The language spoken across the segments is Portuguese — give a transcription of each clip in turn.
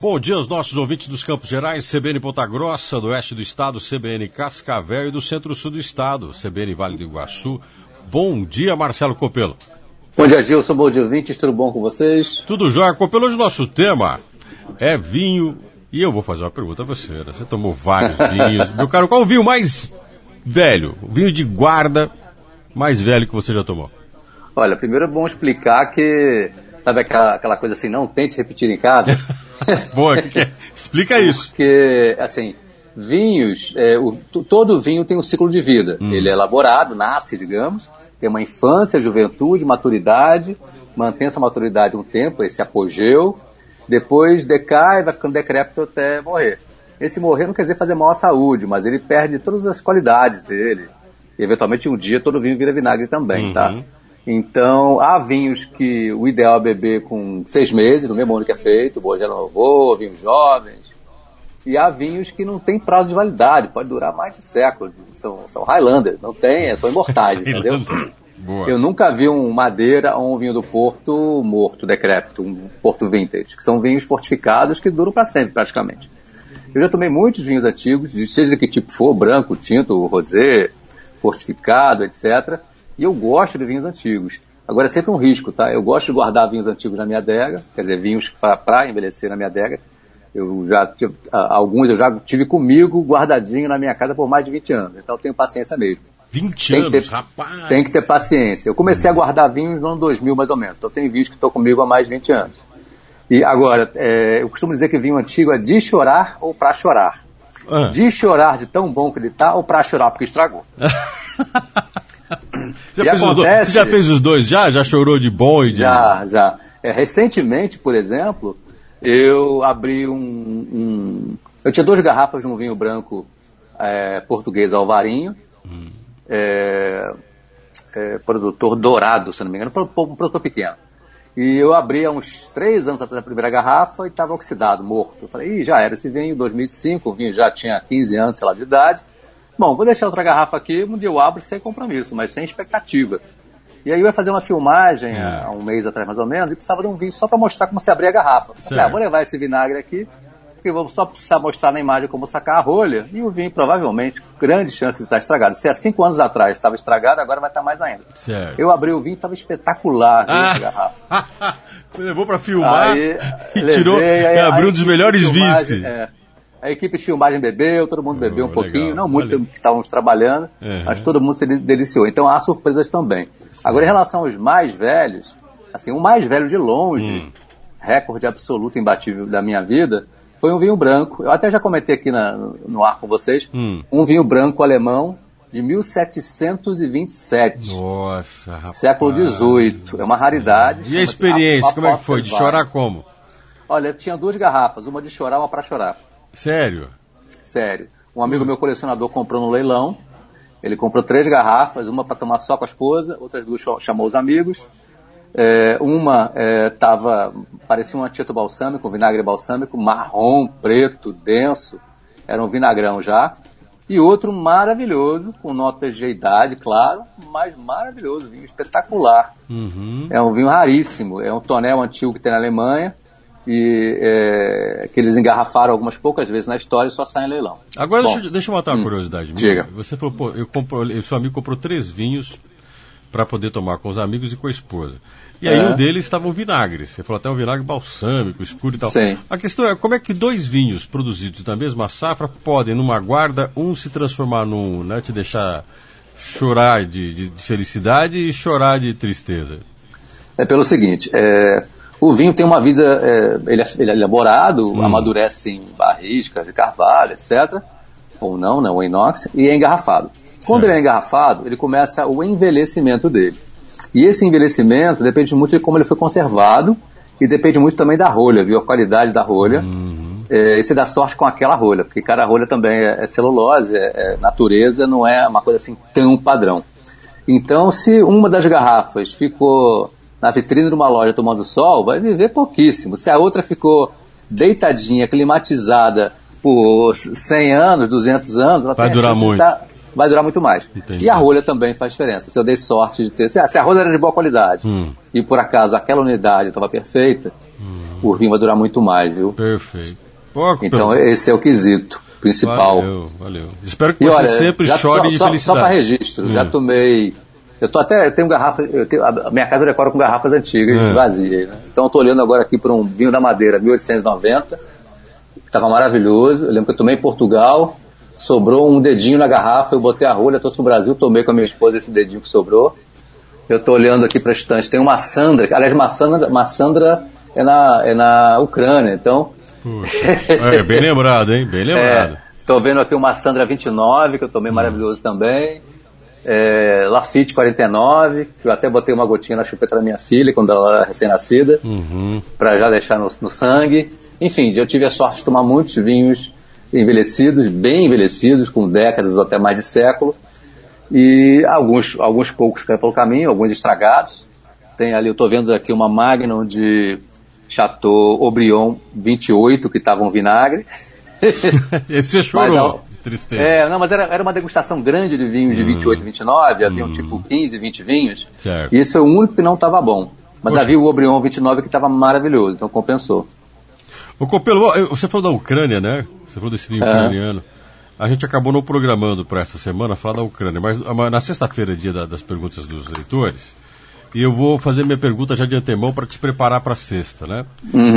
Bom dia aos nossos ouvintes dos Campos Gerais, CBN Ponta Grossa, do oeste do estado, CBN Cascavel e do centro-sul do estado, CBN Vale do Iguaçu. Bom dia, Marcelo Copelo. Bom dia, Gilson. Bom dia, ouvintes. Tudo bom com vocês? Tudo jóia. Copelo, hoje o nosso tema é vinho. E eu vou fazer uma pergunta a você, né? Você tomou vários vinhos. Meu caro, qual o vinho mais velho? O vinho de guarda mais velho que você já tomou? Olha, primeiro é bom explicar que... Sabe aquela coisa assim, não tente repetir em casa? Boa, explica isso. Porque, assim, vinhos, todo vinho tem um ciclo de vida. Ele é elaborado, nasce, digamos, tem uma infância, juventude, maturidade, mantém essa maturidade um tempo, esse apogeu, depois decai, vai ficando decrépito até morrer. Esse morrer não quer dizer fazer mal à saúde, mas ele perde todas as qualidades dele. E, eventualmente, um dia, todo vinho vira vinagre também, tá? Então, há vinhos que o ideal é beber com 6 meses, no mesmo ano que é feito, Borgello Nouveau, vinhos jovens. E há vinhos que não tem prazo de validade, pode durar mais de séculos. São Highlander, não tem, são imortais, entendeu? Boa. Eu nunca vi um Madeira ou um vinho do Porto morto, decrépito, um Porto Vintage, que são vinhos fortificados que duram para sempre, praticamente. Eu já tomei muitos vinhos antigos, seja de que tipo for, branco, tinto, rosé, fortificado, etc., e eu gosto de vinhos antigos. Agora é sempre um risco, tá? Eu gosto de guardar vinhos antigos na minha adega, quer dizer, vinhos para envelhecer na minha adega. Alguns eu já tive comigo guardadinho na minha casa por mais de 20 anos. Então eu tenho paciência mesmo. 20 anos, rapaz! Tem que ter paciência. Eu comecei a guardar vinhos no ano 2000, mais ou menos. Então tem vinhos que estão comigo há mais de 20 anos. E agora, eu costumo dizer que vinho antigo é de chorar ou para chorar. De chorar de tão bom que ele tá ou para chorar porque estragou. Você já fez os dois? Já chorou de bom e de... Já. Recentemente, por exemplo, eu abri eu tinha 2 garrafas de um vinho branco português Alvarinho, produtor dourado, se não me engano, um produtor pequeno. E eu abri há uns 3 anos atrás a primeira garrafa e estava oxidado, morto. Eu falei, já era esse vinho, 2005, o vinho já tinha 15 anos, sei lá, de idade. Bom, vou deixar outra garrafa aqui, um dia eu abro sem compromisso, mas sem expectativa. E aí eu ia fazer uma filmagem há um mês atrás mais ou menos e precisava de um vinho só para mostrar como se abria a garrafa. Falei, vou levar esse vinagre aqui, porque vou só precisar mostrar na imagem como sacar a rolha e o vinho provavelmente, grande chance de estar estragado. Se há 5 anos atrás estava estragado, agora vai estar mais ainda. Certo. Eu abri o vinho e estava espetacular essa garrafa. Levou para filmar e tirou, abriu um dos melhores vinhos. A equipe de filmagem bebeu, todo mundo bebeu um pouquinho, não muito que estávamos trabalhando, mas todo mundo se deliciou. Então há surpresas também. Agora, em relação aos mais velhos, assim, o mais velho de longe, recorde absoluto imbatível da minha vida, foi um vinho branco. Eu até já comentei aqui no ar com vocês, um vinho branco alemão de 1727. Nossa, rapaz. Século XVIII. É uma raridade. E a experiência, como é que foi? De chorar como? Olha, eu tinha 2 garrafas, uma de chorar e uma para chorar. Sério? Sério. Um amigo meu colecionador comprou no leilão. Ele comprou 3 garrafas, uma para tomar só com a esposa, outras 2 chamou os amigos. Uma parecia um antídoto balsâmico, um vinagre balsâmico, marrom, preto, denso. Era um vinagrão já. E outro maravilhoso, com notas de idade, claro, mas maravilhoso, vinho espetacular. É um vinho raríssimo, é um tonel antigo que tem na Alemanha. E que eles engarrafaram algumas poucas vezes na história e só sai em leilão. Agora deixa eu matar uma curiosidade minha. Diga. Você falou, seu amigo comprou 3 vinhos para poder tomar com os amigos e com a esposa. E aí um deles estava um vinagre. Você falou até um vinagre balsâmico, escuro e tal. Sim. A questão é, como é que 2 vinhos produzidos na mesma safra podem, numa guarda, um se transformar né, te deixar chorar de felicidade e chorar de tristeza? É pelo seguinte, o vinho tem uma vida, ele é elaborado, amadurece em barris de carvalho, etc. Ou não, inox, e é engarrafado. Quando ele é engarrafado, ele começa o envelhecimento dele. E esse envelhecimento depende muito de como ele foi conservado e depende muito também da rolha, viu? A qualidade da rolha. E você dá sorte com aquela rolha, porque cada rolha também é celulose, natureza, não é uma coisa assim tão padrão. Então, se uma das garrafas ficou na vitrine de uma loja tomando sol, vai viver pouquíssimo. Se a outra ficou deitadinha, climatizada por 100 anos, 200 anos, ela vai durar muito. Vai durar muito mais. Entendi. E a rolha também faz diferença. Se eu dei sorte de ter... Se a rolha era de boa qualidade e por acaso aquela unidade estava perfeita, o vinho vai durar muito mais, viu? Perfeito. Então esse é o quesito principal. Valeu. Espero que você sempre chore de felicidade. Só para registro, já tomei... tenho garrafas, a minha casa decora com garrafas antigas, vazias, né? Então eu tô olhando agora aqui para um vinho da Madeira, 1890, que estava maravilhoso. Eu lembro que eu tomei em Portugal, sobrou um dedinho na garrafa, eu botei a rolha, trouxe no Brasil, tomei com a minha esposa esse dedinho que sobrou. Eu tô olhando aqui para a estante, tem uma Sandra, aliás, uma Sandra é na Ucrânia, então... Puxa, bem lembrado, hein? Bem lembrado. Tô vendo aqui uma Sandra 29, que eu tomei maravilhoso também. Lafite 49, que eu até botei uma gotinha na chupeta da minha filha quando ela era recém-nascida, para já deixar no sangue. Enfim, eu tive a sorte de tomar muitos vinhos envelhecidos, bem envelhecidos, com décadas ou até mais de século, e alguns poucos caíram pelo caminho, alguns estragados. Tem ali, eu estou vendo aqui uma Magnum de Chateau Aubryon 28, que estava um vinagre. Esse você chorou. Tristeza. Mas era uma degustação grande de vinhos de 28 e 29, haviam tipo 15, 20 vinhos, certo. E esse foi o único que não estava bom. Mas havia o Aubryon 29 que estava maravilhoso, então compensou. Ô Copelo, você falou da Ucrânia, né? Você falou desse vinho ucraniano. A gente acabou não programando para essa semana falar da Ucrânia, mas na sexta-feira é dia das perguntas dos leitores, e eu vou fazer minha pergunta já de antemão para te preparar para a sexta, né?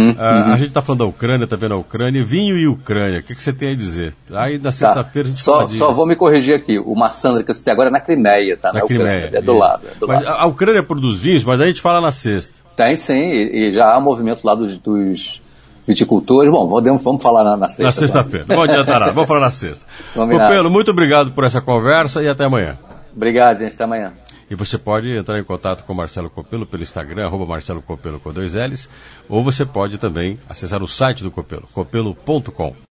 A gente está falando da Ucrânia, está vendo a Ucrânia, vinho e Ucrânia, o que você tem a dizer? Aí na sexta-feira a gente fala disso. Só vou me corrigir aqui, o Massandra que eu citei agora é na Crimeia, tá? Na Crimeia. Ucrânia, é do lado. Mas a Ucrânia produz vinhos, mas aí a gente fala na sexta. Tem sim, e já há um movimento lá dos viticultores. Bom, vamos falar na sexta. Na sexta-feira, não vou adiantar nada, vamos falar na sexta. Copelo, muito obrigado por essa conversa e até amanhã. Obrigado, gente, até amanhã. E você pode entrar em contato com o Marcelo Copelo pelo Instagram, @Marcelo Copelo com 2 L's, ou você pode também acessar o site do Copelo, copelo.com.